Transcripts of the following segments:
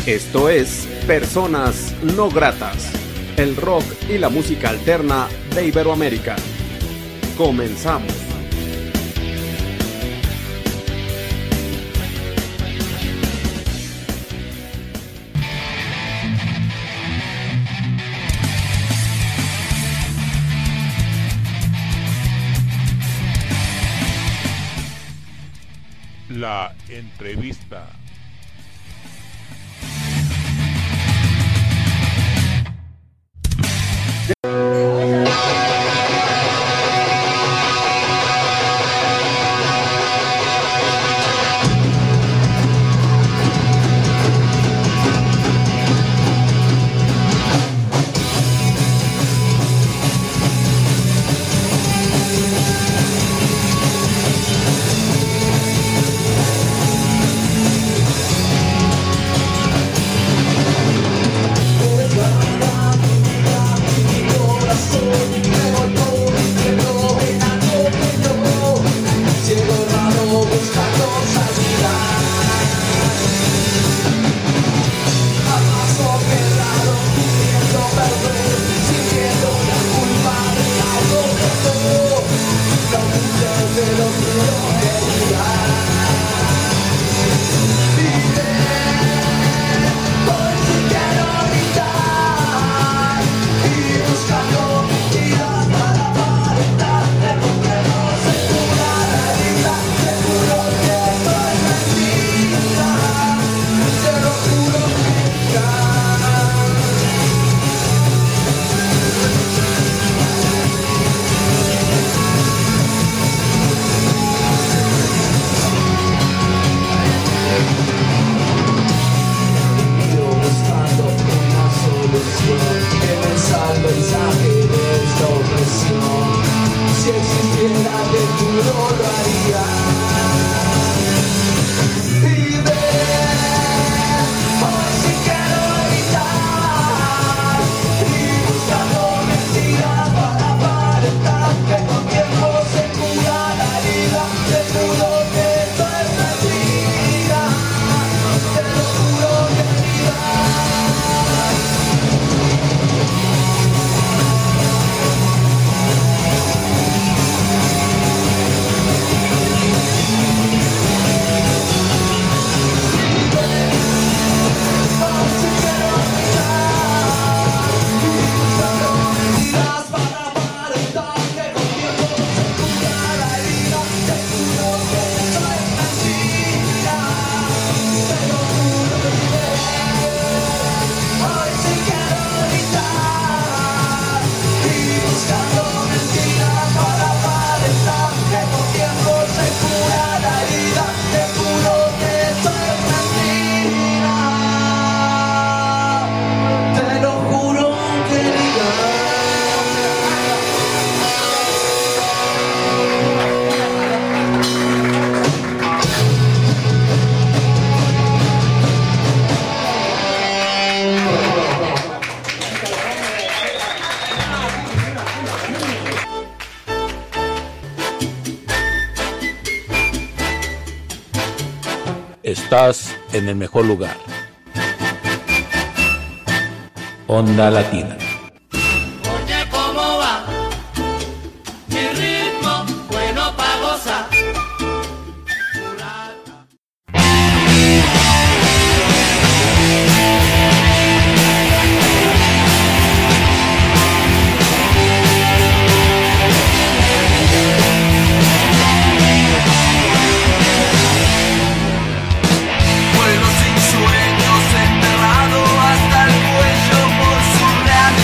Esto es Personas No Gratas, el rock y la música alterna de Iberoamérica. Comenzamos. La entrevista. Estás en el mejor lugar. Onda Latina. Oye, ¿cómo va? Mi ritmo, bueno pa' gozar. Vuelo sin sueños, enterrado hasta el cuello por su realidad.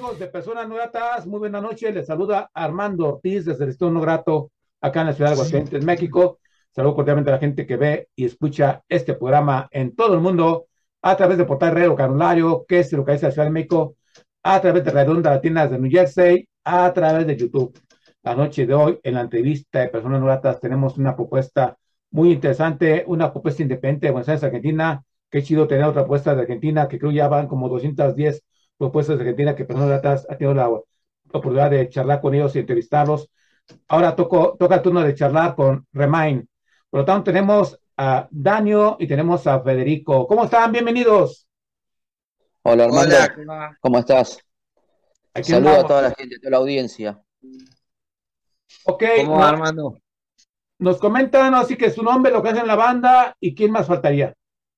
amigos de Personas No Gratas, muy buenas noches. Les saluda Armando Ortiz desde el Estado No Grato, acá en la ciudad de Aguascalientes, México. Saludo cordialmente a la gente que ve y escucha este programa en todo el mundo a través de Portal Radio Canulario, que se localiza en la Ciudad de México, a través de Radio Onda Latinas de New Jersey, a través de YouTube. La noche de hoy, en la entrevista de Personas No Gratas, tenemos una propuesta muy interesante, una propuesta independiente de Buenos Aires, Argentina. Qué chido tener otra propuesta de Argentina, que creo ya van como 210 propuestas de Argentina que Personas Gratas ha tenido la oportunidad de charlar con ellos y entrevistarlos. Ahora toca el turno de charlar con Remain. Por lo tanto, tenemos a Danio y tenemos a Federico. ¿Cómo están? Bienvenidos. Hola, Armando. Hola. ¿Cómo estás? Aquí Saludo andamos. a toda la gente, a toda la audiencia. Ok, ¿Cómo va, Armando? nos comentan así que su nombre, lo que hacen en la banda y quién más faltaría.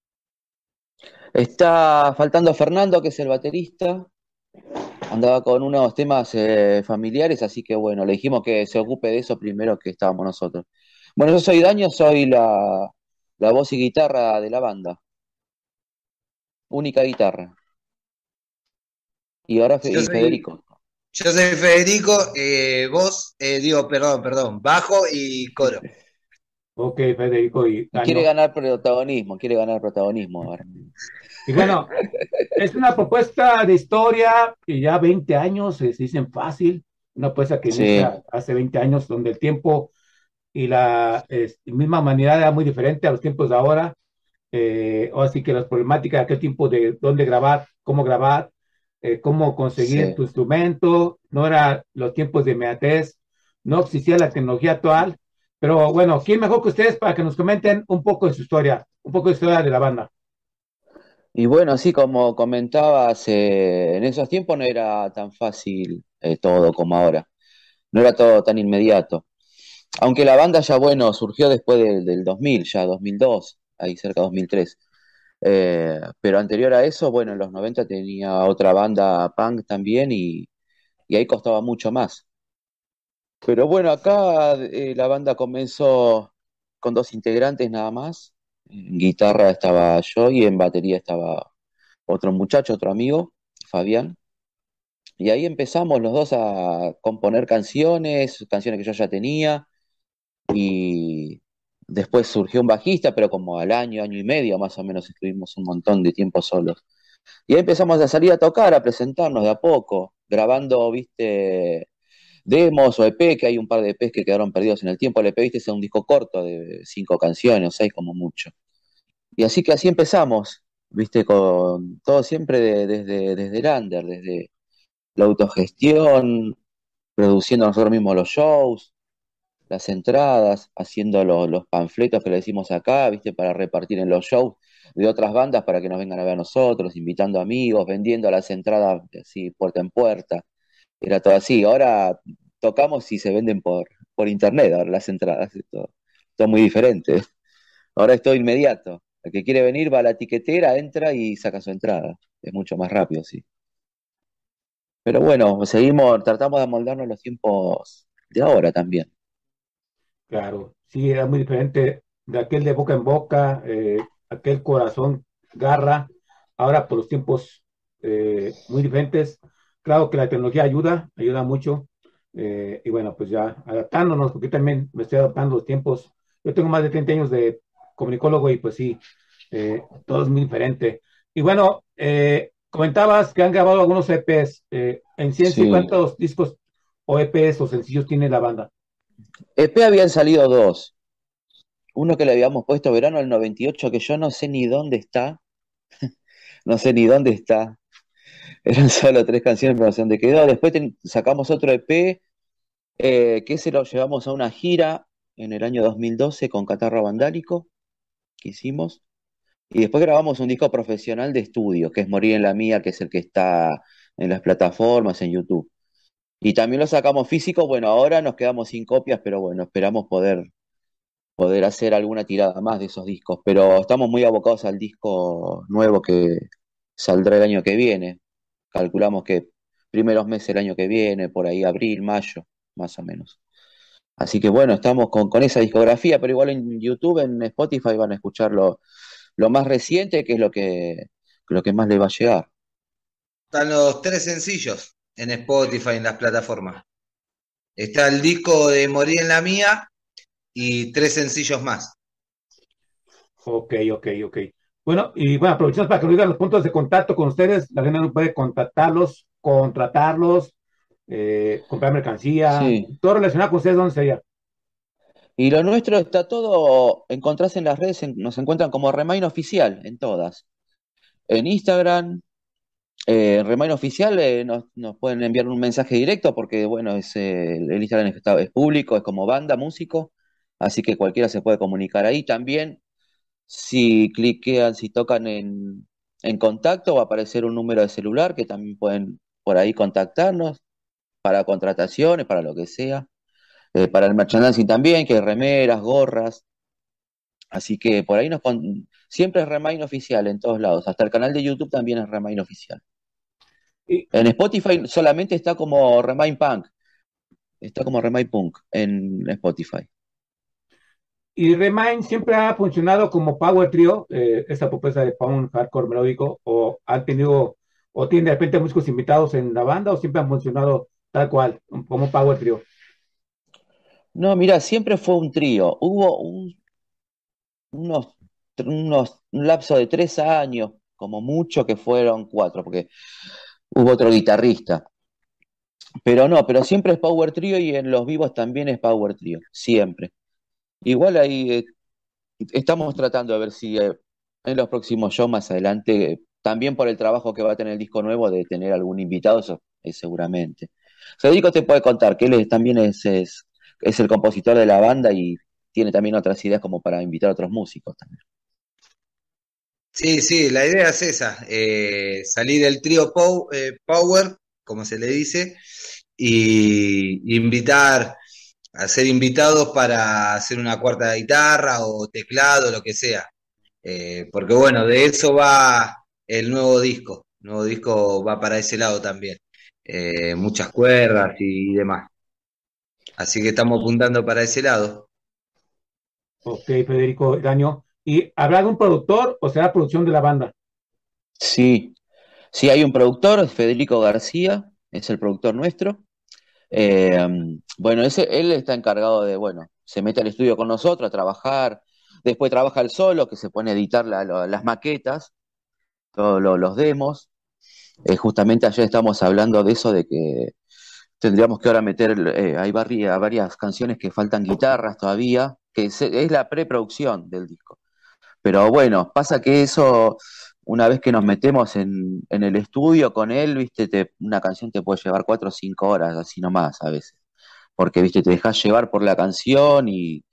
Está faltando Fernando, que es el baterista. Andaba con unos temas familiares, así que bueno, le dijimos que se ocupe de eso primero que estábamos nosotros. Bueno, yo soy Daño, soy la voz y guitarra de la banda. Única guitarra. Y ahora Federico. Yo soy Federico, voz, perdón, bajo y coro. Ok, Federico y Danio. Quiere ganar protagonismo ahora. Y bueno, es una propuesta de historia que ya 20 años se dicen fácil, una propuesta que Sí. inicia hace 20 años, donde el tiempo y la misma humanidad era muy diferente a los tiempos de ahora. Así que las problemáticas de aquel tiempo de dónde grabar, cómo conseguir Sí. tu instrumento, no eran los tiempos de inmediatez, no existía la tecnología actual. Pero bueno, ¿quién mejor que ustedes para que nos comenten un poco de su historia, un poco de historia de la banda? Y bueno, así como comentabas, en esos tiempos no era tan fácil todo como ahora. No era todo tan inmediato. Aunque la banda ya, bueno, surgió después del 2000, ya 2002, ahí cerca de 2003. Pero anterior a eso, bueno, en los 90 tenía otra banda punk también y ahí costaba mucho más. Pero bueno, acá la banda comenzó con dos integrantes nada más. En guitarra estaba yo y en batería estaba otro muchacho, otro amigo, Fabián. Y ahí empezamos los dos a componer canciones que yo ya tenía. Y después surgió un bajista, pero como al año, año y medio más o menos estuvimos un montón de tiempo solos. Y ahí empezamos a salir a tocar, a presentarnos de a poco, grabando, viste, demos o EP, que hay un par de EPs que quedaron perdidos en el tiempo. El EP, viste, es un disco corto de 5 canciones, o 6 como mucho. Y así empezamos, viste, con todo siempre desde el under, desde la autogestión, produciendo nosotros mismos los shows, las entradas, haciendo los panfletos que le decimos acá, viste, para repartir en los shows de otras bandas para que nos vengan a ver a nosotros, invitando amigos, vendiendo las entradas así puerta en puerta. Era todo así. Ahora tocamos y se venden por internet, ahora las entradas, todo muy diferente. Ahora es todo inmediato. El que quiere venir va a la tiquetera, entra y saca su entrada. Es mucho más rápido, sí. Pero bueno, tratamos de amoldarnos los tiempos de ahora también. Claro, sí, era muy diferente de aquel de boca en boca, aquel corazón, garra, ahora por los tiempos muy diferentes. Claro que la tecnología ayuda mucho, y bueno, pues ya adaptándonos, porque también me estoy adaptando a los tiempos. Yo tengo más de 30 años de comunicólogo y pues sí, todo es muy diferente. Y bueno, comentabas que han grabado algunos EPs, en ciencia, Sí. ¿cuántos discos o EPs o sencillos tiene la banda? EP habían salido dos. Uno que le habíamos puesto verano del 98, que yo no sé ni dónde está. No sé ni dónde está. Eran solo 3 canciones, pero no sé dónde quedó. Después sacamos otro EP, que ese lo llevamos a una gira en el año 2012 con Catarro Vandálico, que hicimos. Y después grabamos un disco profesional de estudio, que es Morir en la Mía, que es el que está en las plataformas, en YouTube. Y también lo sacamos físico. Bueno, ahora nos quedamos sin copias, pero bueno, esperamos poder hacer alguna tirada más de esos discos. Pero estamos muy abocados al disco nuevo que saldrá el año que viene. Calculamos que primeros meses del año que viene, por ahí abril, mayo, más o menos. Así que bueno, estamos con esa discografía, pero igual en YouTube, en Spotify van a escuchar lo más reciente, que es lo que más les va a llegar. Están los 3 sencillos en Spotify, en las plataformas. Está el disco de Morir en la Mía y 3 sencillos más. Ok. Bueno, y bueno, aprovechamos para que nos digan los puntos de contacto con ustedes. La gente no puede contactarlos, contratarlos, comprar mercancía, Sí. todo relacionado con ustedes, ¿dónde sería? Y lo nuestro está todo, encontrás en las redes, nos encuentran como Remain Oficial en todas. En Instagram, Remain Oficial, nos pueden enviar un mensaje directo porque, bueno, el Instagram es público, es como banda, músico, así que cualquiera se puede comunicar ahí. También, si tocan en contacto, va a aparecer un número de celular que también pueden por ahí contactarnos para contrataciones, para lo que sea. Para el merchandising también, que hay remeras, gorras. Así que por ahí siempre es Remain Oficial en todos lados. Hasta el canal de YouTube también es Remain Oficial. Y, En Spotify solamente está como Remain Punk. Está como Remain Punk en Spotify. y Remind siempre ha funcionado como Power Trio, esta propuesta de punk hardcore melódico, o han tenido, o tienen de repente músicos invitados en la banda, o siempre han funcionado tal cual, como Power Trio. No, mira, siempre fue un trío. Hubo un lapso de 3 años, como mucho, que fueron 4, porque hubo otro guitarrista. Pero siempre es Power Trio y en los vivos también es Power Trio, siempre. Igual ahí estamos tratando de ver si en los próximos shows más adelante, también por el trabajo que va a tener el disco nuevo, de tener algún invitado, eso seguramente. Federico te puede contar que también es el compositor de la banda y tiene también otras ideas como para invitar a otros músicos también. Sí, sí, la idea es esa, salir del trío Power, como se le dice, y invitar a ser invitados para hacer una cuarta guitarra o teclado, lo que sea. Porque bueno, de eso va el nuevo disco. El nuevo disco va para ese lado también. Muchas cuerdas y demás. Así que estamos apuntando para ese lado. Ok, Federico Daño. ¿Y habrá de un productor o será producción de la banda? Sí, sí, hay un productor, Federico García, es el productor nuestro. Eh, bueno, él está encargado de, bueno, se mete al estudio con nosotros a trabajar, después trabaja él solo, que se pone a editar las maquetas, todos los demos. Justamente ayer estamos hablando de eso, de que tendríamos que ahora meter, hay varias canciones que faltan guitarras todavía, que es la preproducción del disco. Pero bueno, pasa que eso, una vez que nos metemos en el estudio con él, viste, una canción te puede llevar 4 o 5 horas, así nomás a veces. Porque, viste, te dejas llevar por la canción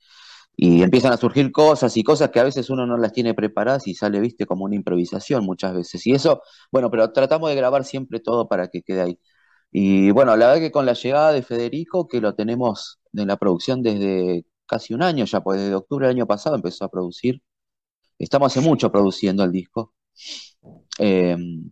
y empiezan a surgir cosas y cosas que a veces uno no las tiene preparadas y sale, viste, como una improvisación muchas veces. Y eso, bueno, pero tratamos de grabar siempre todo para que quede ahí. Y bueno, la verdad que con la llegada de Federico, que lo tenemos en la producción desde casi un año ya, pues desde octubre del año pasado empezó a producir. Estamos hace mucho produciendo el disco. Eh,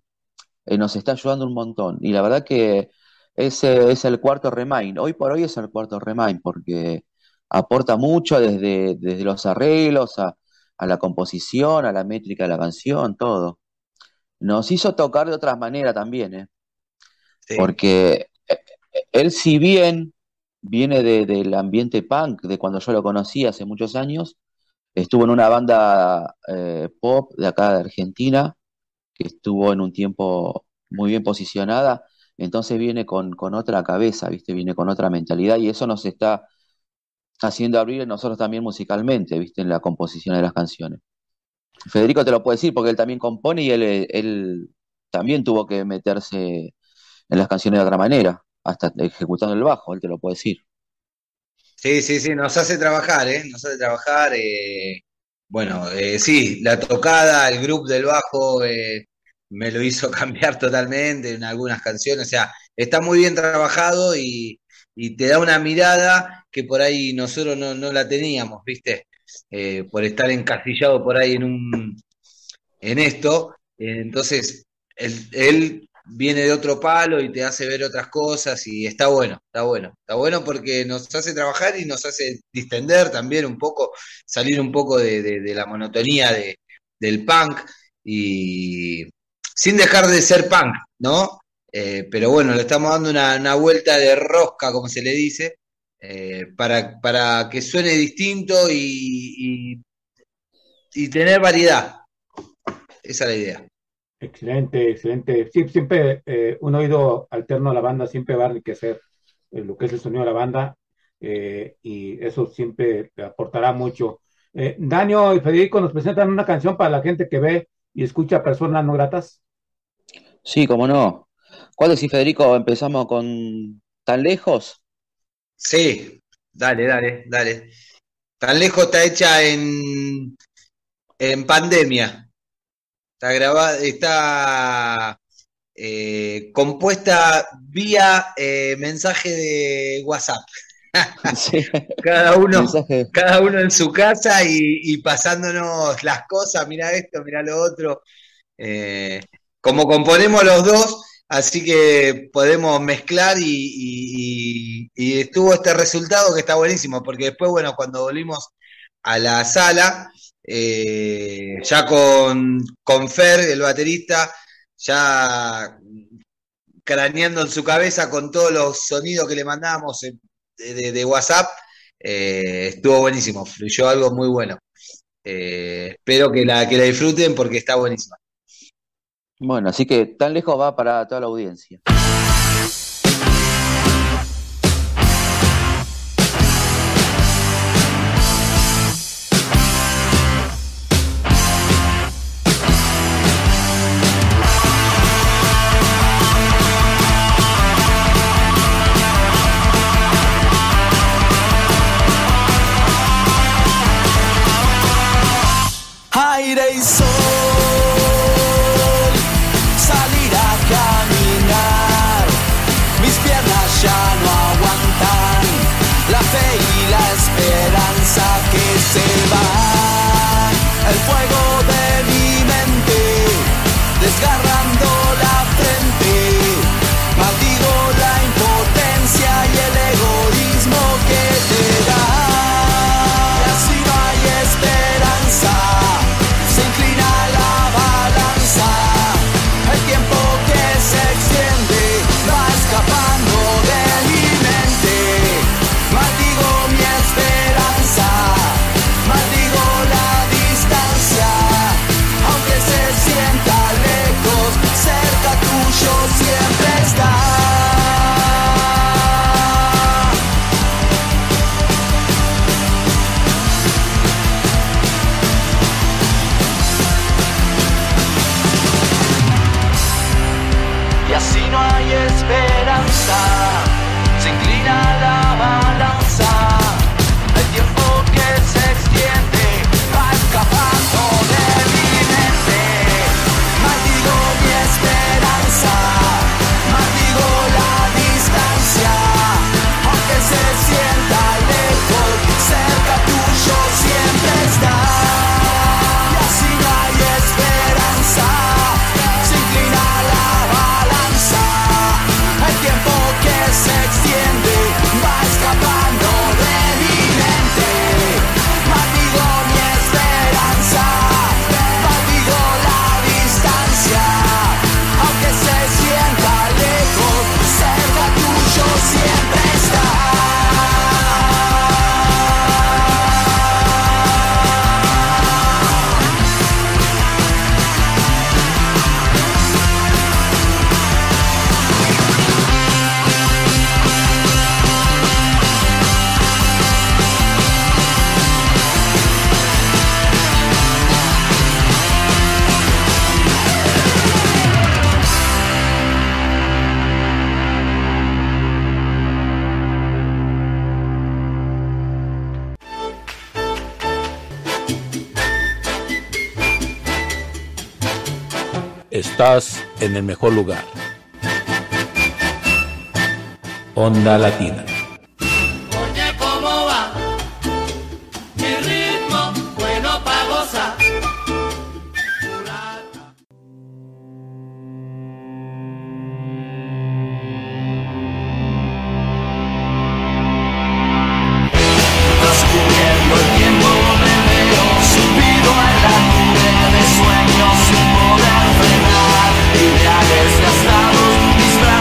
Nos está ayudando un montón. Y la verdad que ese es el cuarto Remain. Hoy por hoy es el cuarto Remain porque aporta mucho desde los arreglos a la composición, a la métrica de la canción, todo. Nos hizo tocar de otras maneras también, ¿eh? Sí. Porque él, si bien viene del ambiente punk, de cuando yo lo conocí hace muchos años, estuvo en una banda pop de acá de Argentina, que estuvo en un tiempo muy bien posicionada, entonces viene con otra cabeza, ¿viste? Viene con otra mentalidad y eso nos está haciendo abrir nosotros también musicalmente, ¿viste? En la composición de las canciones. Federico te lo puede decir porque él también compone y él también tuvo que meterse en las canciones de otra manera, hasta ejecutando el bajo, él te lo puede decir. Sí, sí, sí, nos hace trabajar, ¿eh? Nos hace trabajar. Bueno, sí, la tocada, el grupo del bajo me lo hizo cambiar totalmente en algunas canciones. O sea, está muy bien trabajado y te da una mirada que por ahí nosotros no la teníamos, ¿viste? Por estar encasillado por ahí en esto. Entonces, él viene de otro palo y te hace ver otras cosas y está bueno, está bueno. Está bueno porque nos hace trabajar y nos hace distender también un poco, salir un poco de la monotonía del punk y sin dejar de ser punk, ¿no? pero bueno, le estamos dando una vuelta de rosca, como se le dice, para que suene distinto y tener variedad. Esa es la idea. Excelente, excelente. Sí, siempre un oído alterno a la banda siempre va a enriquecer lo que es el sonido de la banda, y eso siempre aportará mucho. Danio y Federico nos presentan una canción para la gente que ve y escucha Personas No Gratas. Sí, cómo no. ¿Cuál decís, Federico? ¿Empezamos con Tan Lejos? Sí, dale. Tan lejos está hecha en pandemia. Está grabada, está compuesta vía mensaje de WhatsApp. Sí. Cada uno Mensaje. en su casa y pasándonos las cosas, mira esto, mira lo otro. Como componemos los dos, así que podemos mezclar y estuvo este resultado que está buenísimo, porque después, bueno, cuando volvimos a la sala, ya con Fer, el baterista, ya craneando en su cabeza con todos los sonidos que le mandábamos de WhatsApp, estuvo buenísimo, fluyó algo muy bueno. Espero que la disfruten porque está buenísima. Bueno, así que Tan Lejos va para toda la audiencia. Aire y sol, salir a caminar, mis piernas ya no aguantan, la fe y la esperanza que se van, el fuego de mi mente, desgarrando la frente, maldigo la impotencia y el egoísmo que te da, y así no hay esperanza. Se inclina la balanza, el tiempo que se extiende va escapando de mi mente. Maldigo mi esperanza, maldigo la distancia, aunque se sienta lejos, cerca tuyo siempre está. Y así no hay esperanza, se inclina la balanza, el tiempo que se extiende va escapando de mi mente. Maldigo mi esperanza, maldigo la distancia, aunque se sienta lejos, cerca tuyo siempre está. Y así no hay esperanza, se inclina la balanza, el tiempo que se extiende va escapando de mi mente. Maldigo mi esperanza, maldigo la distancia, aunque se sienta lejos, cerca tuyo siempre está. Estás en el mejor lugar. Onda Latina. Oye, ¿cómo va? Mi ritmo, bueno pa' gozar. Transcurriendo el tiempo me veo subido en la nube de sueños sin poder frenar, ideales gastados, mis brazos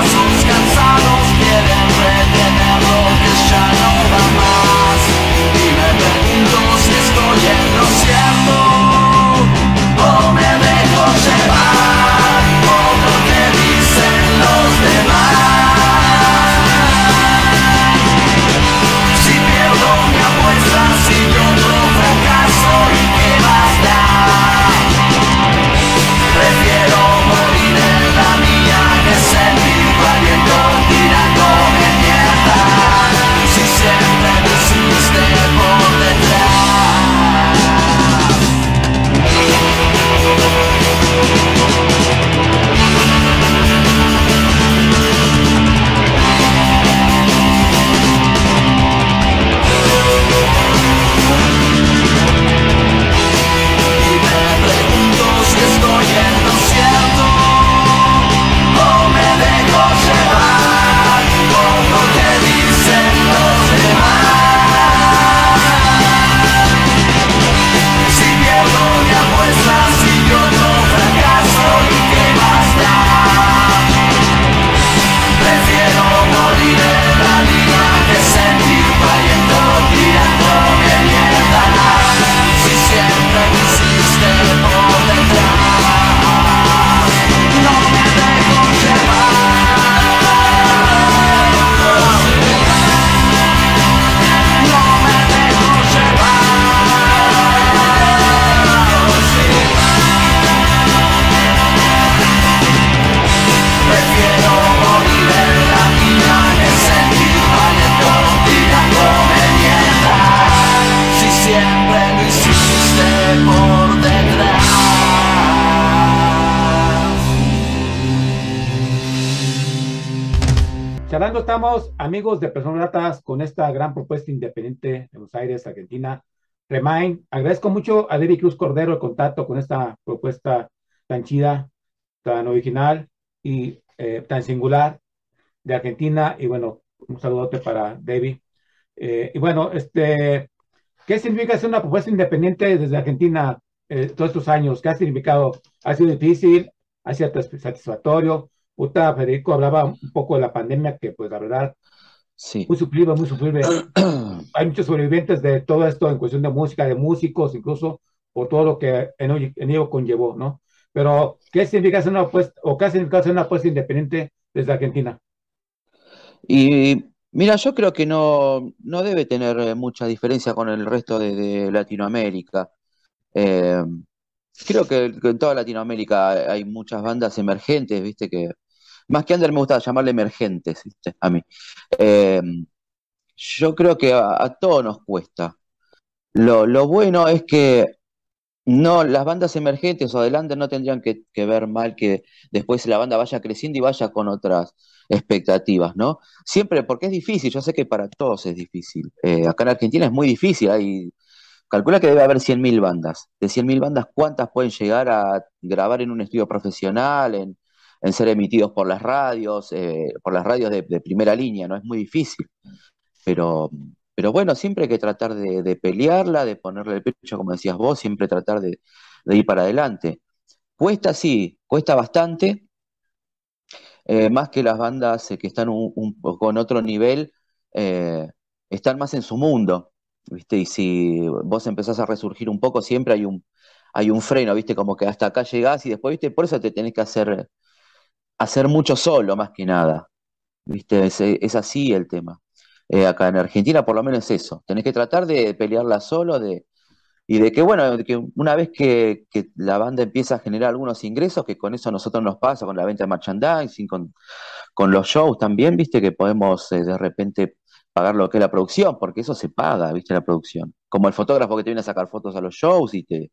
charlando estamos, amigos de Personas Gratas, con esta gran propuesta independiente de Buenos Aires, Argentina, Remain. Agradezco mucho a David Cruz Cordero el contacto con esta propuesta tan chida, tan original y tan singular de Argentina. Y bueno, un saludote para David. Y bueno, ¿qué significa ser una propuesta independiente desde Argentina todos estos años? ¿Qué ha significado? ¿Ha sido difícil? ¿Ha sido satisfactorio? Ahorita Federico hablaba un poco de la pandemia, que pues la verdad, Sí. muy suplible, muy suplible. Hay muchos sobrevivientes de todo esto en cuestión de música, de músicos, incluso por todo lo que en ello conllevó, ¿no? Pero, ¿qué significa ser una apuesta, o qué ha significado ser una apuesta independiente desde Argentina? Y mira, yo creo que no debe tener mucha diferencia con el resto de Latinoamérica. Eh, Creo que en toda Latinoamérica hay muchas bandas emergentes, viste, que más que under me gusta llamarle emergentes, viste, a mí. Eh, yo creo que a todos nos cuesta. Lo bueno es que no, las bandas emergentes o del under no tendrían que ver mal que después la banda vaya creciendo y vaya con otras expectativas, ¿no? Siempre, porque es difícil, yo sé que para todos es difícil. Acá en Argentina es muy difícil, calcula que debe haber 100.000 bandas. De 100.000 bandas, ¿cuántas pueden llegar a grabar en un estudio profesional, en ser emitidos por las radios de primera línea? ¿No? Es muy difícil. Pero, pero bueno, siempre hay que tratar de pelearla, de ponerle el pecho, como decías vos, siempre tratar de ir para adelante. Cuesta, sí, cuesta bastante, más que las bandas que están un poco en otro nivel, eh, están más en su mundo, ¿viste? Y si vos empezás a resurgir un poco, siempre hay un freno, ¿viste? Como que hasta acá llegás y después, ¿viste? Por eso te tenés que hacer mucho solo, más que nada, ¿viste? Es así el tema. Acá en Argentina por lo menos es eso, tenés que tratar de pelearla solo, y de que, bueno, de que una vez que la banda empieza a generar algunos ingresos, que con eso a nosotros nos pasa, con la venta de merchandising, con los shows también, viste, que podemos de repente pagar lo que es la producción, porque eso se paga, viste, la producción. Como el fotógrafo que te viene a sacar fotos a los shows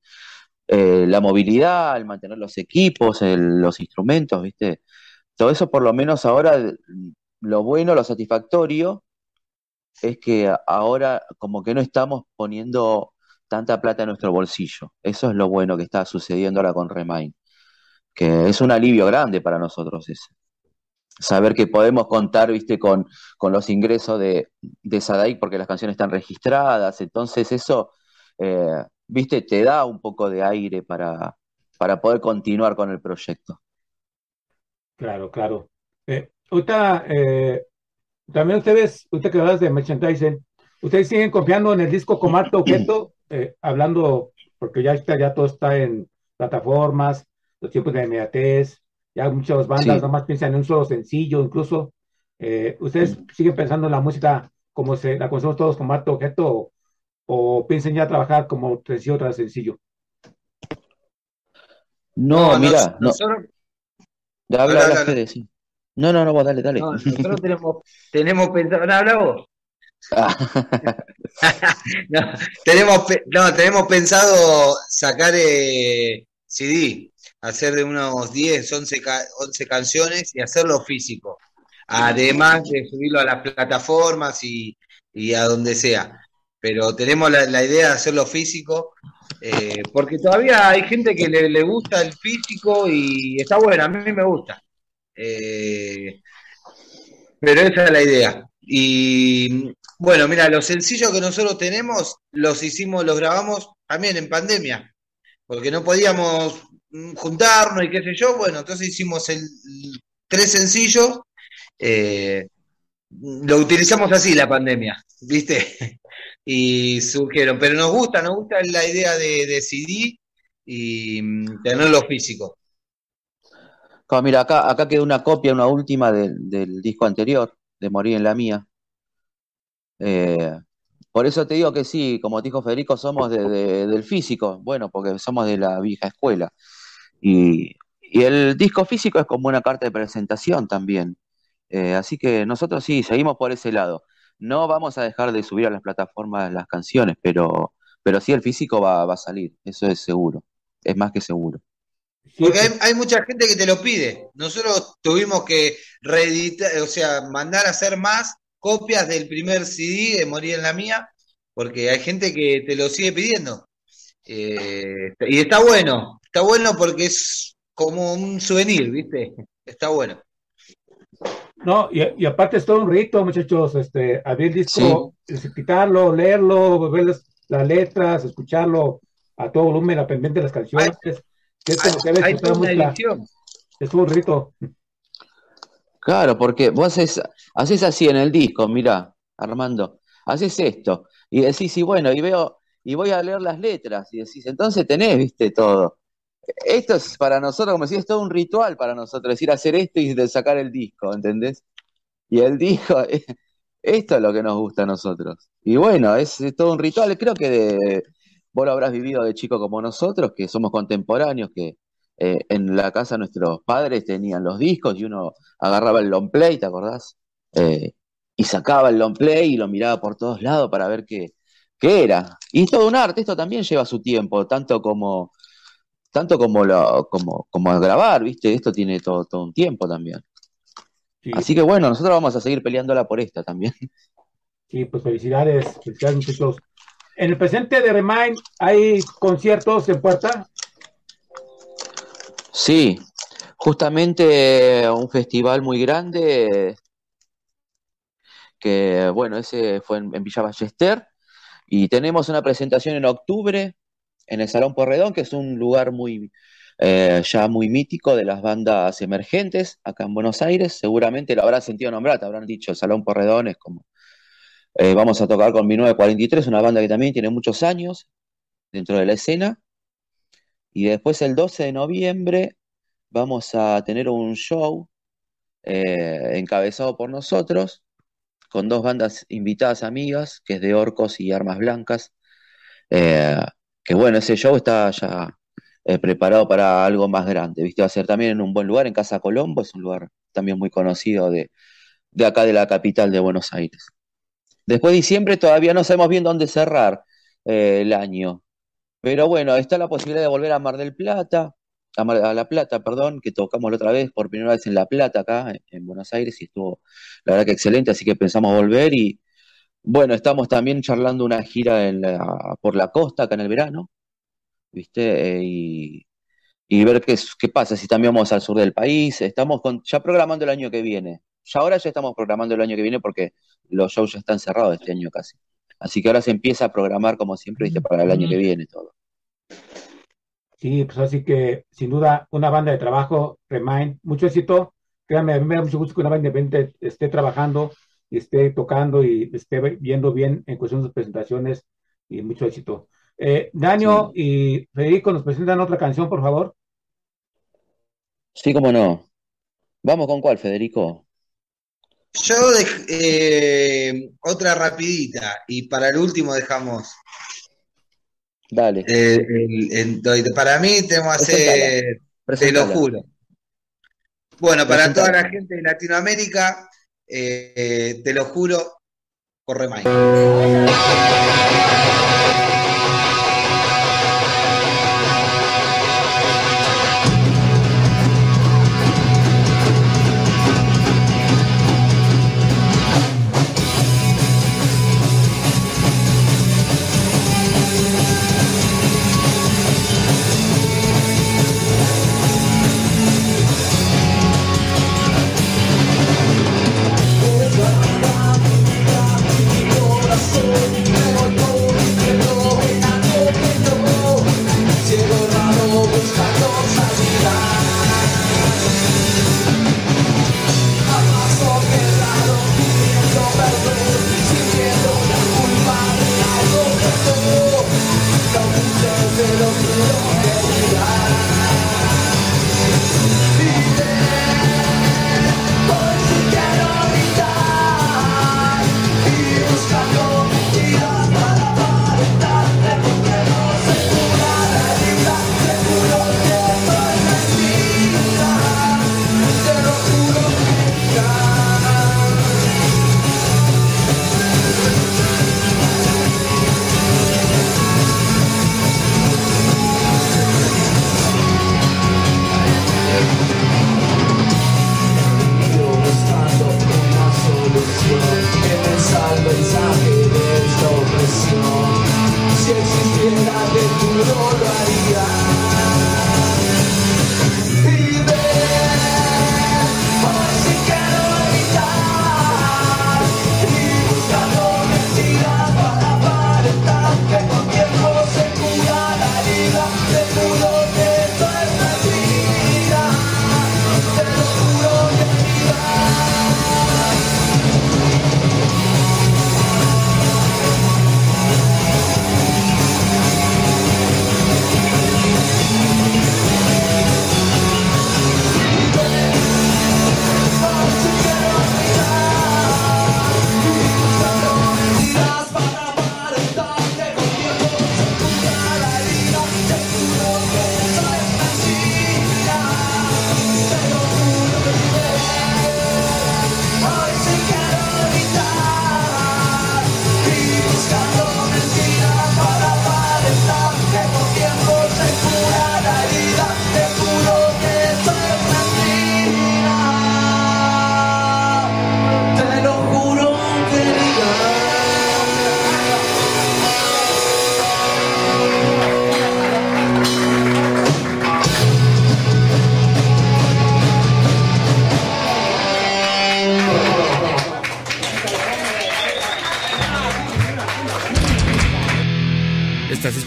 la movilidad, el mantener los equipos, los instrumentos, viste. Todo eso por lo menos ahora, lo bueno, lo satisfactorio, es que ahora como que no estamos poniendo tanta plata en nuestro bolsillo. Eso es lo bueno que está sucediendo ahora con Remain, que es un alivio grande para nosotros ese. Saber que podemos contar, viste, con los ingresos de Sadaic porque las canciones están registradas, entonces eso, viste, te da un poco de aire para poder continuar con el proyecto. Claro, claro. Ahorita, también ustedes, ahorita que hablas de merchandising, ustedes siguen confiando en el disco como arte objeto, hablando, porque ya todo está en plataformas, los tiempos de inmediatez, ya muchas bandas Sí. nada más piensan en un solo sencillo, incluso. ¿Ustedes siguen pensando en la música como la conocemos todos como arte objeto, o piensan ya trabajar como sencillo tras sencillo? No, No, mira, no, nosotros, habla, habla, habla habla, habla. Fede, sí. No, vos dale, dale. No, nosotros tenemos pensado, no, habla vos. Ah, No, tenemos pensado sacar CD, hacer de unos 10 11 canciones y hacerlo físico. Además de subirlo a las plataformas y a donde sea. Pero tenemos la idea de hacerlo físico, porque todavía hay gente que le gusta el físico y está bueno, a mí me gusta. Eh, pero esa es la idea. Y bueno, mira, los sencillos que nosotros tenemos los grabamos también en pandemia, porque no podíamos juntarnos y qué sé yo. Bueno, entonces hicimos tres sencillos, eh, lo utilizamos así la pandemia, ¿viste? Y surgieron, pero nos gusta la idea de CD y tenerlo físico. como mira, acá quedó una copia, una última del disco anterior, de Morir en la Mía. Eh, por eso te digo que sí, como te dijo Federico, somos del físico, bueno, porque somos de la vieja escuela. Y el disco físico es como una carta de presentación también. Así que nosotros sí, seguimos por ese lado. No vamos a dejar de subir a las plataformas las canciones, pero sí el físico va a salir, eso es seguro, es más que seguro. Sí, Porque pues, hay mucha gente que te lo pide. Nosotros tuvimos que reeditar, o sea, mandar a hacer más copias del primer CD de Morir en la Mía, porque hay gente que te lo sigue pidiendo. Y está bueno porque es como un souvenir, ¿viste? Está bueno. no, y aparte es todo un rito, muchachos, abrir el Sí, disco, quitarlo, leerlo, ver las letras, escucharlo a todo volumen, aprender de las Hay, canciones, que es hay, como que debe hay escuchar toda una música, edición. es todo un rito. claro, porque vos haces así en el disco, mirá, Armando, haces esto, y decís, y bueno, y voy a leer las letras, y decís, entonces tenés, viste, todo. Esto es para nosotros, como si es todo un ritual para nosotros, decir hacer esto y de sacar el disco, ¿entendés? Y el disco, esto es lo que nos gusta a nosotros. Y bueno, es todo un ritual, creo que vos lo habrás vivido de chico como nosotros, que somos contemporáneos, que en la casa nuestros padres tenían los discos y uno agarraba el long play, ¿te acordás? Eh, y sacaba el long play y lo miraba por todos lados para ver qué era. Y es todo un arte, esto también lleva su tiempo, tanto como grabar, ¿viste? Esto tiene todo un tiempo también. Sí, Así que bueno, nosotros vamos a seguir peleándola por esta también. sí, pues felicidades, muchachos. En el presente de Remind hay conciertos en puerta. Sí, justamente un festival muy grande que, bueno, ese fue en Villa Ballester y tenemos una presentación en octubre en el Salón Porredón, que es un lugar ya muy mítico de las bandas emergentes acá en Buenos Aires. Seguramente lo habrán sentido nombrar, te habrán dicho, el Salón Porredón es como, vamos a tocar con 1943, una banda que también tiene muchos años dentro de la escena. Y después el 12 de noviembre vamos a tener un show encabezado por nosotros, con dos bandas invitadas amigas, que es de Orcos y Armas Blancas. eh, que bueno, ese show está ya preparado para algo más grande, ¿viste? Va a ser también en un buen lugar, en Casa Colombo, es un lugar también muy conocido de acá de la capital de Buenos Aires. Después de diciembre todavía no sabemos bien dónde cerrar el año, pero bueno, está la posibilidad de volver a Mar del Plata, a La Plata, perdón, que tocamos la otra vez por primera vez en La Plata, acá en Buenos Aires, y estuvo la verdad que excelente, así que pensamos volver y bueno, estamos también charlando una gira por la costa acá en el verano, ¿viste? Y ver qué pasa, si también vamos al sur del país, estamos ya programando el año que viene. Ya ahora ya estamos programando el año que viene porque los shows ya están cerrados este año casi. Así que ahora se empieza a programar como siempre, ¿viste? Para el año que viene todo. Sí, pues así que sin duda una banda de trabajo, Remind, mucho éxito. Créanme, a mí me da mucho gusto que una banda independiente esté trabajando y esté tocando y esté viendo bien en cuestión de sus presentaciones y mucho éxito. Daniel Sí, y Federico, ¿nos presentan otra canción, por favor? sí, cómo no. ¿Vamos con cuál, Federico? Yo otra rapidita y para el último dejamos. Dale, Para mí tenemos que presentala, hacer, te lo presentala, juro. Bueno, para toda la presentala. gente de Latinoamérica, te lo juro, corre Mike. Corazón, pero yo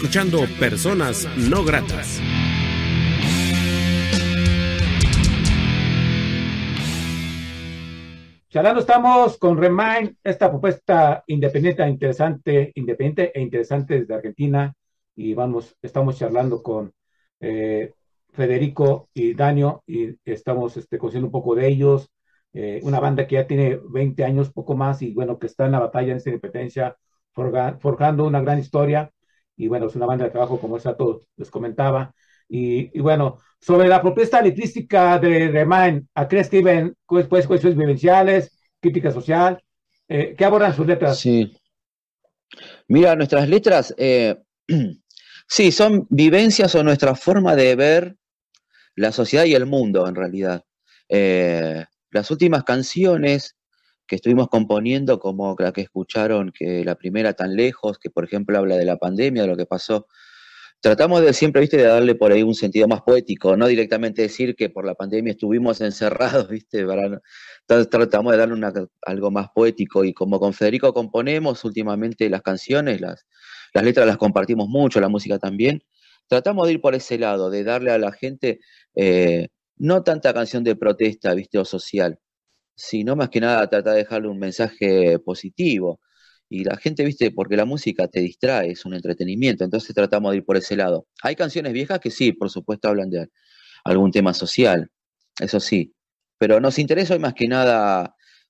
escuchando Personas No Gratas. Charlando estamos con Remind, esta propuesta independiente e interesante desde Argentina, y estamos charlando con Federico y Danio, y estamos conociendo un poco de ellos, una banda que ya tiene 20 años, poco más, y bueno, que está en la batalla en esta independencia, forjando una gran historia, y bueno, es una banda de trabajo, como Sato les comentaba, y bueno, sobre la propuesta letrística de Remind, ¿a qué escriben cuestiones vivenciales, crítica social? ¿Qué abordan sus letras? Sí. Mira, nuestras letras, sí, son vivencias o nuestra forma de ver la sociedad y el mundo, en realidad. Las últimas canciones que estuvimos componiendo, como la que escucharon, que la primera Tan Lejos, que por ejemplo habla de la pandemia, de lo que pasó, tratamos de siempre, viste, de darle por ahí un sentido más poético, no directamente decir que por la pandemia estuvimos encerrados, viste, tratamos de darle algo más poético, y como con Federico componemos últimamente las canciones, las letras las compartimos mucho, la música también, tratamos de ir por ese lado, de darle a la gente no tanta canción de protesta, viste, o social, sino más que nada tratar de dejarle un mensaje positivo. Y la gente, viste, porque la música te distrae, es un entretenimiento, entonces tratamos de ir por ese lado. Hay canciones viejas que sí, por supuesto, hablan de algún tema social, eso sí, pero nos interesa hoy más que nada,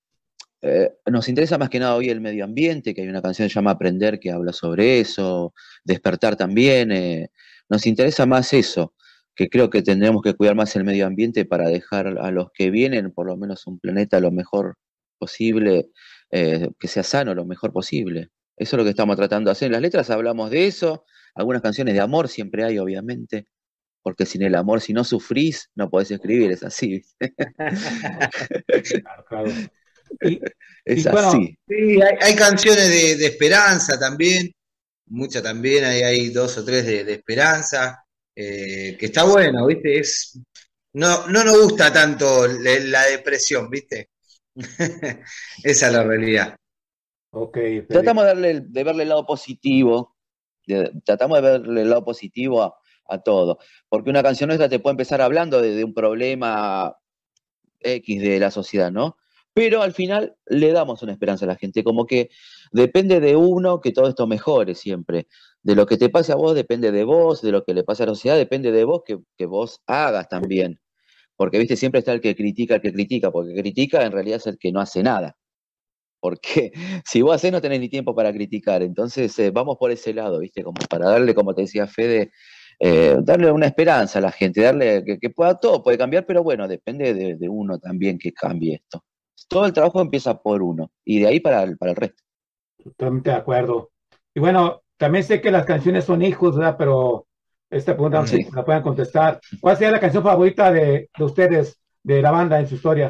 hoy el medio ambiente, que hay una canción que se llama Aprender, que habla sobre eso, Despertar también, nos interesa más eso, que creo que tendremos que cuidar más el medio ambiente para dejar a los que vienen por lo menos un planeta lo mejor posible, que sea sano lo mejor posible. Eso es lo que estamos tratando de hacer. En las letras hablamos de eso, algunas canciones de amor siempre hay, obviamente, porque sin el amor, si no sufrís, no podés escribir, es así, ¿viste? Claro. Es bueno, así. Sí, hay canciones de esperanza también, muchas también, hay 2 o 3 de esperanza, que está bueno, ¿viste? No nos gusta tanto la depresión, ¿viste? Esa es la realidad. Okay, tratamos de verle el lado positivo, tratamos de verle el lado positivo a todo, porque una canción nuestra te puede empezar hablando de un problema X de la sociedad, ¿no? Pero al final le damos una esperanza a la gente, como que depende de uno que todo esto mejore siempre. De lo que te pase a vos depende de vos, de lo que le pase a la sociedad depende de vos, que vos hagas también. Porque, viste, siempre está el que critica, porque critica en realidad es el que no hace nada. Porque si vos hacés no tenés ni tiempo para criticar. Entonces vamos por ese lado, viste, como para darle, como te decía Fede, darle una esperanza a la gente, darle que pueda, todo puede cambiar, pero bueno, depende de uno también que cambie esto. Todo el trabajo empieza por uno, y de ahí para el resto. Totalmente de acuerdo. Y bueno, también sé que las canciones son hijos, ¿verdad? Pero esta pregunta no sé si la pueden contestar. ¿Cuál sería la canción favorita de ustedes, de la banda, en su historia?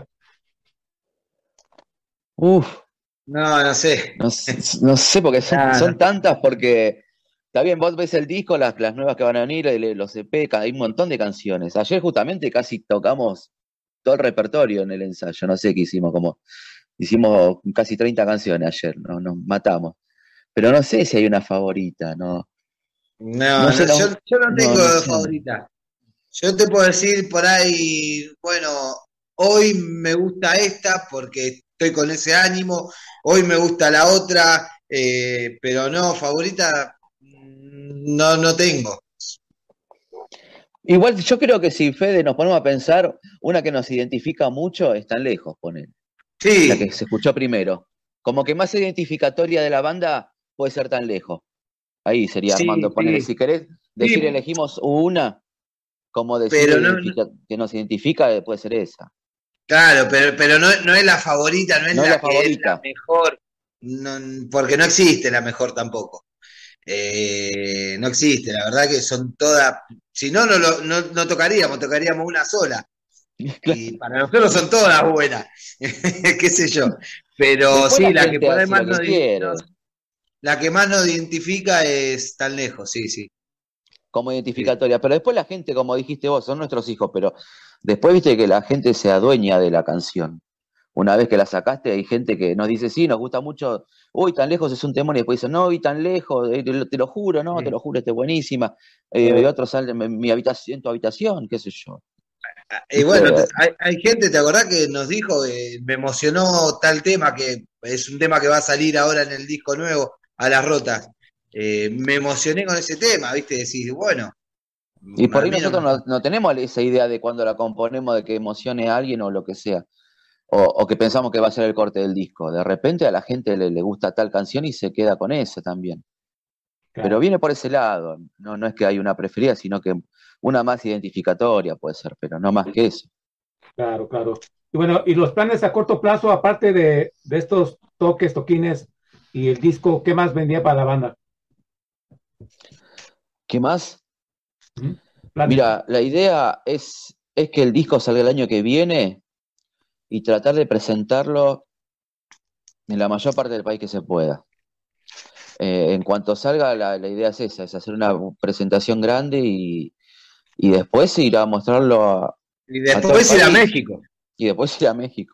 No sé. No sé, porque son tantas, porque está bien, vos ves el disco, las nuevas que van a venir, los EP, hay un montón de canciones. Ayer justamente casi tocamos todo el repertorio en el ensayo, no sé qué hicimos, hicimos casi 30 canciones ayer, nos matamos. Pero no sé si hay una favorita, ¿no? No, yo no tengo favorita. Yo te puedo decir por ahí, bueno, hoy me gusta esta porque estoy con ese ánimo, hoy me gusta la otra, pero no, favorita no tengo. Igual yo creo que si, Fede, nos ponemos a pensar, una que nos identifica mucho es Tan Lejos, poner. Sí. La que se escuchó primero. Como que más identificatoria de la banda puede ser Tan Lejos. Ahí sería, Armando, poner. Si querés decir elegimos una, como decir que nos identifica, puede ser esa. Claro, pero no es la favorita, no es la favorita. Es la mejor, porque no existe la mejor tampoco. No existe, la verdad que son todas, si no tocaríamos una sola. Y para nosotros son todas buenas, qué sé yo. Pero después sí, la que por ahí más la que más nos identifica es Tan Lejos, sí. Como identificatoria, pero después la gente, como dijiste vos, son nuestros hijos, pero después viste que la gente se adueña de la canción. una vez que la sacaste, hay gente que nos dice, sí, nos gusta mucho, uy, tan lejos es un temor, y después dicen, no, y tan lejos, te lo juro, no, te lo juro, está buenísima. Y otros salen, mi habitación, tu habitación, qué sé yo. Y bueno, hay gente, ¿te acordás que nos dijo, me emocionó tal tema, que es un tema que va a salir ahora en el disco nuevo, A las Rotas? Me emocioné con ese tema, ¿viste? Decís, bueno. Y por ahí a mí nosotros no tenemos esa idea de cuando la componemos de que emocione a alguien o lo que sea, o que pensamos que va a ser el corte del disco. De repente a la gente le gusta tal canción y se queda con esa también. Claro. Pero viene por ese lado, no es que hay una preferida, sino que una más identificatoria puede ser, pero no más que eso. Claro, claro. Y bueno, y los planes a corto plazo, aparte de estos toquines y el disco, ¿qué más vendía para la banda? ¿Qué más? Planes. Mira, la idea es que el disco salga el año que viene y tratar de presentarlo en la mayor parte del país que se pueda. En cuanto salga, la idea es esa, es hacer una presentación grande y después ir a mostrarlo Y después ir a México. Y después ir a México.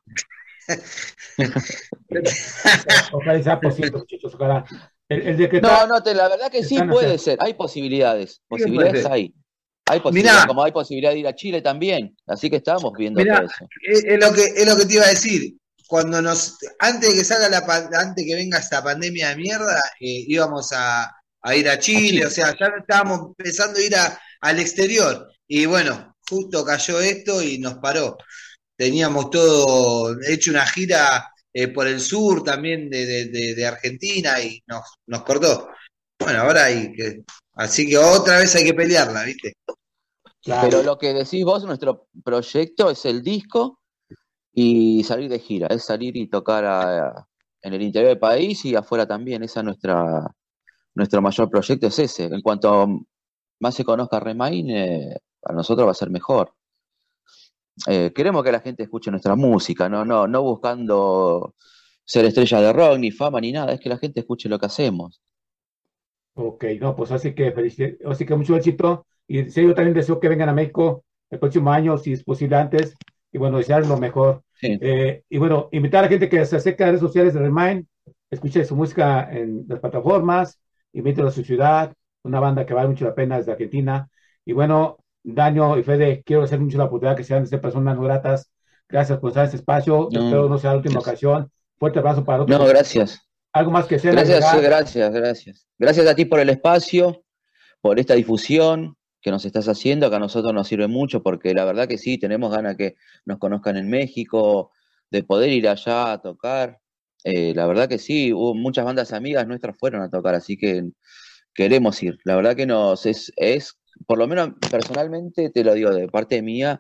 Ojalá sea posible, muchachos, ojalá. El de que la verdad que sí puede ser, hay posibilidades hay. Hay posibilidades, como hay posibilidad de ir a Chile también, así que estamos viendo todo eso. Es lo que te iba a decir. Cuando antes de que salga antes que venga esta pandemia de mierda, íbamos a ir a Chile, o sea, ya estábamos empezando a ir al exterior. Y bueno, justo cayó esto y nos paró. Teníamos todo hecho una gira por el sur también de Argentina y nos cortó. Bueno, ahora así que otra vez hay que pelearla, ¿viste? Claro. Pero lo que decís vos, nuestro proyecto es el disco y salir de gira, es salir y tocar en el interior del país y afuera también. Esa es nuestro mayor proyecto, es ese. En cuanto más se conozca Remain, a nosotros va a ser mejor. Queremos que la gente escuche nuestra música, no buscando ser estrella de rock, ni fama, ni nada, es que la gente escuche lo que hacemos. Ok, no, pues así que mucho éxito, y sí, yo también deseo que vengan a México el próximo año, si es posible antes, y bueno, desear lo mejor. Sí. Y bueno, invitar a la gente que se acerque a las redes sociales de Remain, escuche su música en las plataformas, invítelo a su ciudad, una banda que vale mucho la pena desde Argentina, y bueno, Daño y Fede, quiero hacer mucho la oportunidad que sean de personas no gratas. Gracias por estar en este espacio. Espero no sea la última ocasión. Fuerte abrazo para otros. No, gracias. Algo más que sea. Gracias. Gracias a ti por el espacio, por esta difusión que nos estás haciendo, que a nosotros nos sirve mucho, porque la verdad que sí, tenemos ganas que nos conozcan en México, de poder ir allá a tocar. La verdad que sí, hubo muchas bandas amigas nuestras fueron a tocar, así que queremos ir. La verdad que es por lo menos personalmente te lo digo de parte mía,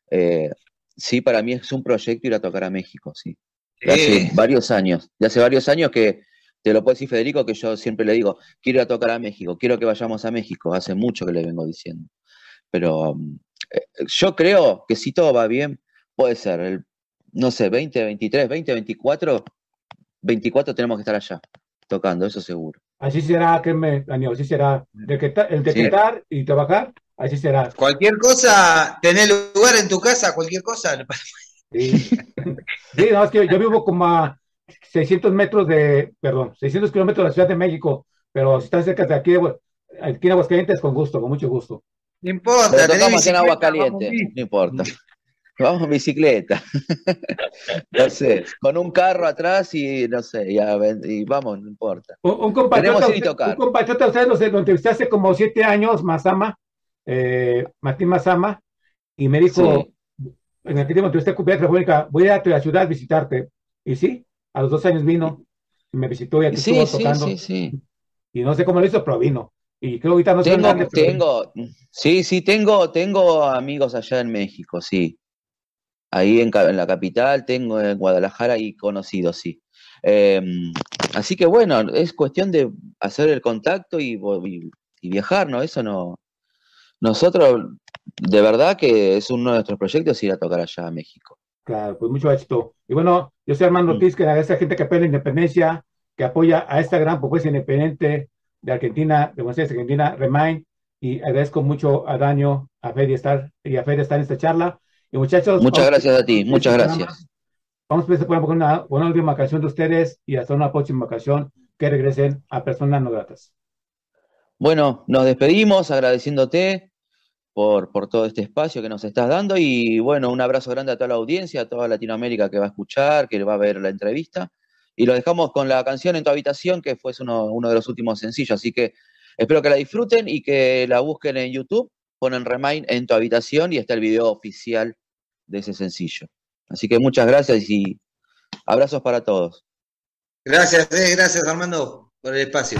sí, para mí es un proyecto ir a tocar a México, sí. De hace varios años que te lo puede decir Federico, que yo siempre le digo, quiero ir a tocar a México, quiero que vayamos a México, hace mucho que le vengo diciendo. Pero yo creo que si todo va bien, puede ser, no sé, 2023, 2024, 24 tenemos que estar allá, tocando, eso seguro. Así será, Daniel, así será. El decretar y trabajar, así será. Cualquier cosa, tener lugar en tu casa, cualquier cosa. Sí, sí, no, es que yo vivo como a 600 kilómetros de la Ciudad de México, pero si estás cerca de aquí en Aguascalientes, con gusto, con mucho gusto. No importa, tocamos en agua caliente, no importa. Vamos en bicicleta, no sé, con un carro atrás y no sé, y vamos, no importa. Un compatriota de ustedes lo entrevisté hace como 7 años, Martín Mazama, y me dijo, en aquel tiempo entrevisté con telefónica, voy a la ciudad a visitarte. Y sí, a los 2 años vino, y me visitó y aquí estuvo tocando. Sí. Y no sé cómo lo hizo, pero vino. Y creo que ahorita no tengo amigos allá en México, sí. Ahí en la capital, tengo en Guadalajara y conocidos, sí. Así que bueno, es cuestión de hacer el contacto y viajar, ¿no? Eso no. Nosotros, de verdad que es uno de nuestros proyectos ir a tocar allá a México. Claro, pues mucho éxito. Y bueno, yo soy Armando Ortiz, que agradece a gente que apoya la independencia, que apoya a esta gran propuesta independiente de Argentina, de Buenos Aires, Argentina, Remain, y agradezco mucho a Daño, a Fede estar en esta charla. Y muchachos, muchas gracias a ti, muchas gracias. Vamos a empezar por una última canción de ustedes y hasta una próxima ocasión que regresen a Personas No Gratas. Bueno, nos despedimos agradeciéndote por todo este espacio que nos estás dando y bueno, un abrazo grande a toda la audiencia, a toda Latinoamérica que va a escuchar, que va a ver la entrevista y lo dejamos con la canción En tu habitación, que fue uno de los últimos sencillos, así que espero que la disfruten y que la busquen en YouTube, ponen Remain En tu habitación y está el video oficial de ese sencillo. Así que muchas gracias y abrazos para todos. Gracias Armando por el espacio.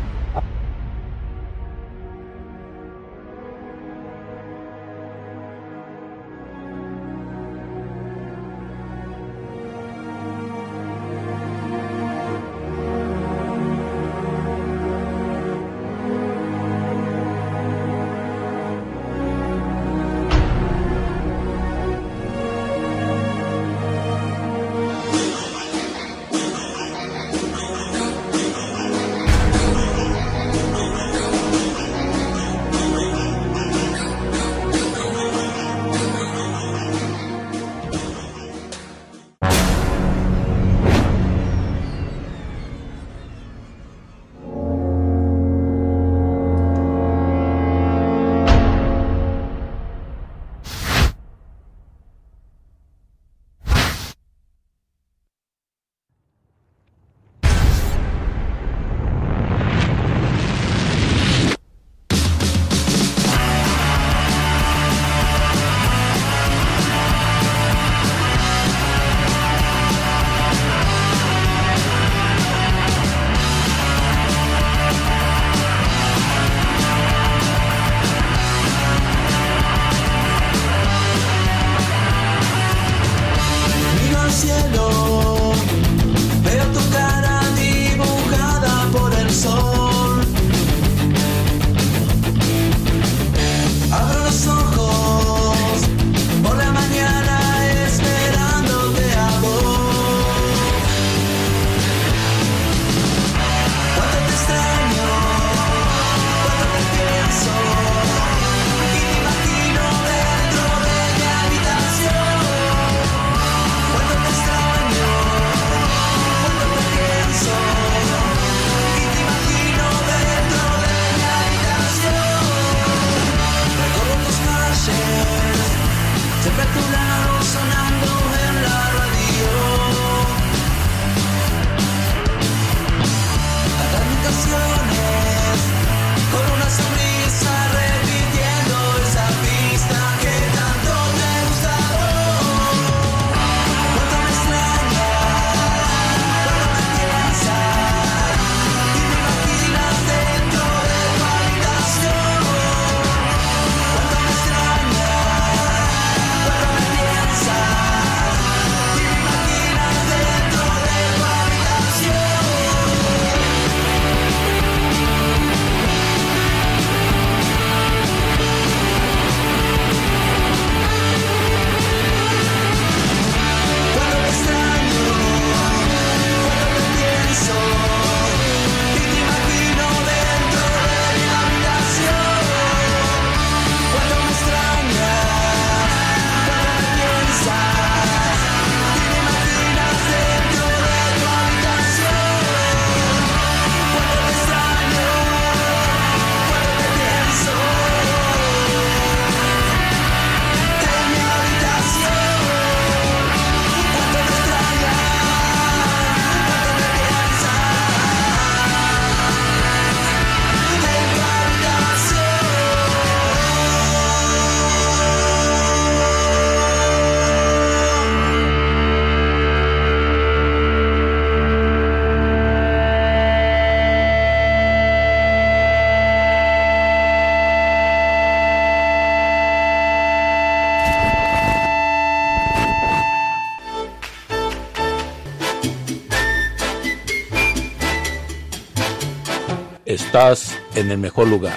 Estás en el mejor lugar.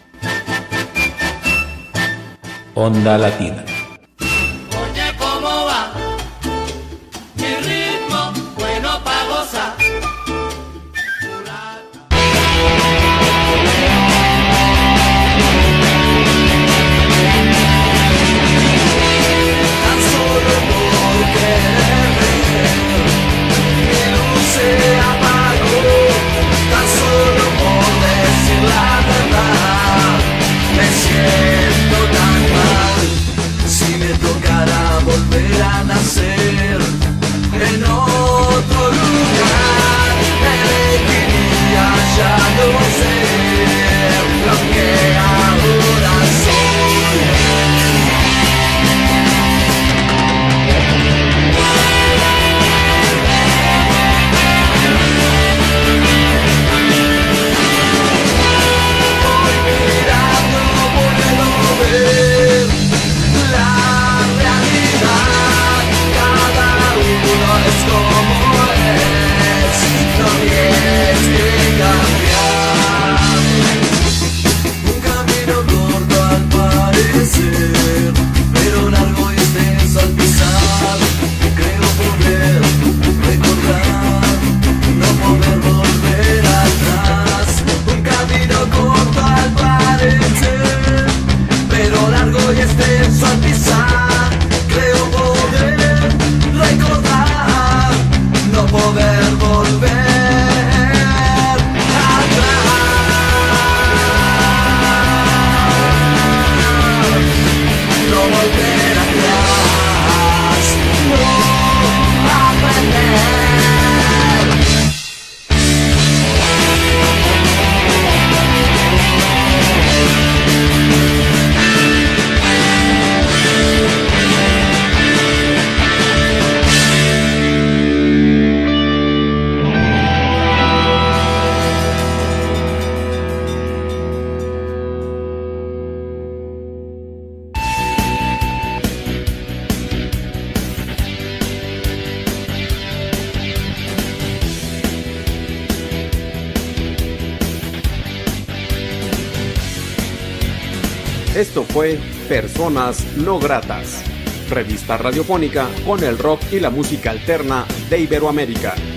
Onda Latina. Oye, ¿cómo va? Mi ritmo, bueno pa' gozar. Tan solo por querer. Esto fue Personas No Gratas, revista radiofónica con el rock y la música alterna de Iberoamérica.